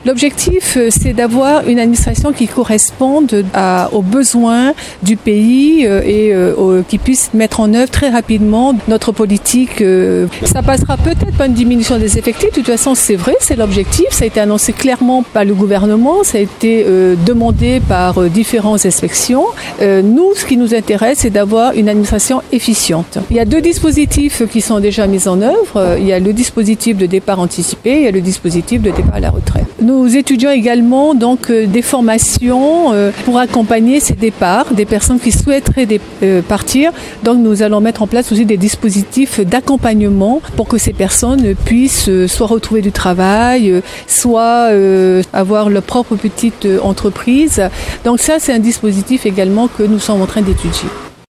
L'objectif, c'est d'avoir une administration qui corresponde aux besoins du pays et qui puisse mettre en œuvre très rapidement notre politique. Ça passera peut-être par une diminution des effectifs. De toute façon, c'est vrai, c'est l'objectif. Ça a été annoncé clairement par le gouvernement. Ça a été demandé par différentes inspections. Nous, ce qui nous intéresse, c'est d'avoir une administration efficiente. Il y a 2 dispositifs qui sont déjà mis en œuvre. Il y a le dispositif de départ anticipé et il y a le dispositif de départ à la retraite. Nous étudions également donc des formations pour accompagner ces départs, des personnes qui souhaiteraient partir. Donc nous allons mettre en place aussi des dispositifs d'accompagnement pour que ces personnes puissent soit retrouver du travail, soit avoir leur propre petite entreprise. Donc ça, c'est un dispositif également que nous sommes en train d'étudier.